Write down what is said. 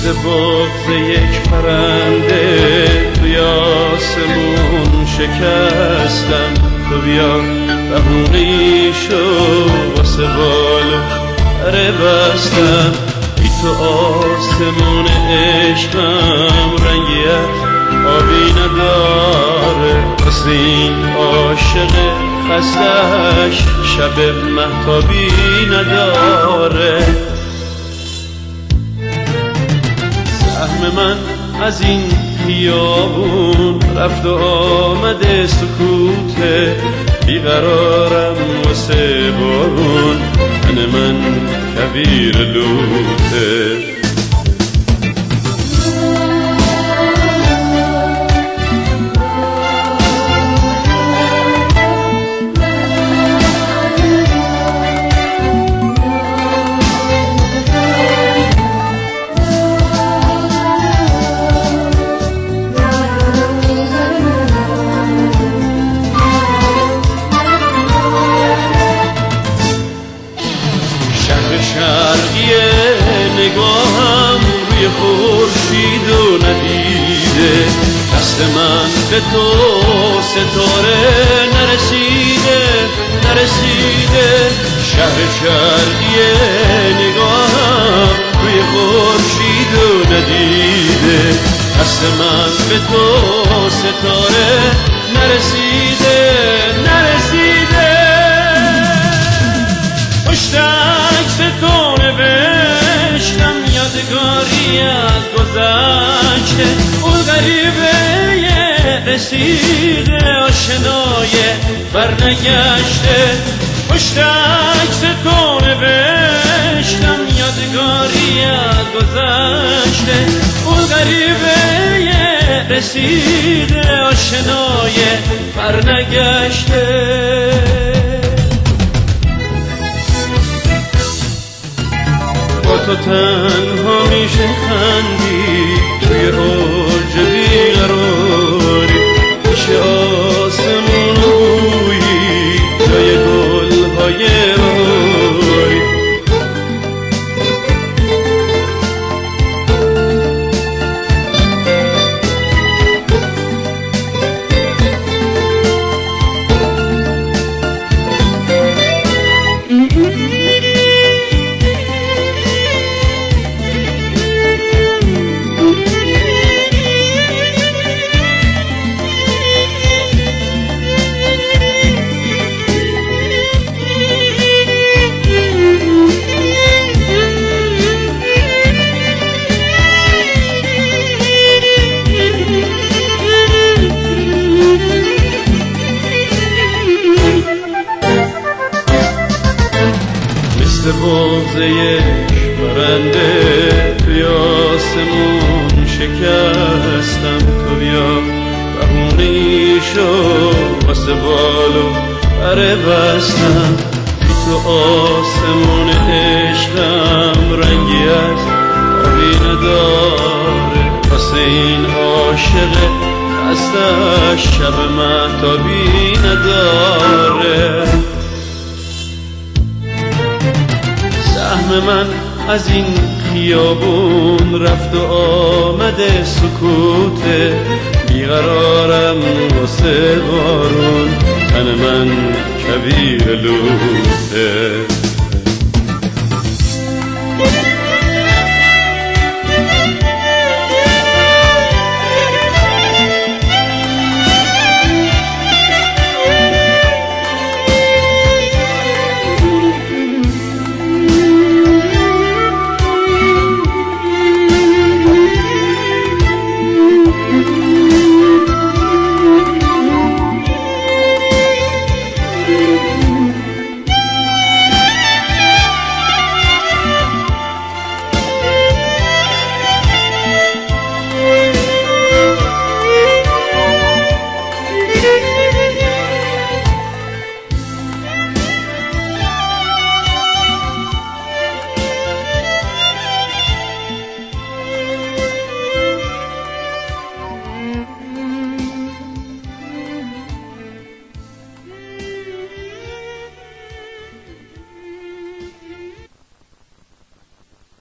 مثل بغض یک پرنده توی آسمون شکستم. تو بیا بهونه‌ای شو واسه بالو پره بستم. بی تو آسمون عشقم رنگیت آبی نداره، واسه این عاشق خستش شب مهتابی نداره. سهم من از این خیابون رفت و آمده سکوته، بیقرارم واسه بارون، تن من کویر لوته. شرقیه نگاهم روی خورشید و ندیده، دست من به تو ستاره نرسیده. شهر شرقیه نگاهم روی خورشید و ندیده، دست من به تو ستاره نرسیده. تو نوشتم یادگاری از گذشته، اون غریبه رسیده آشنای برنگشته. پشت عکس تو نوشتم یادگاری از گذشته، اون غریبه رسیده آشنای برنگشته. تو تنها میشه خندی توی اوج بیقراری، میشه آسمون رویی جای گلهای بهاری. مثل بغض یک پرنده توی آسمون شکستم. تو بیا بهونه‌ای شو واسه بالو پره بستم. بی تو آسمون عشقم رنگیت آبی نداره، واسه این عاشق خستش شب مهتابی نداره. سهم من از این خیابون رفت و آمده سکوته، بیقرارم واسه بارون، تن من کویر لوته.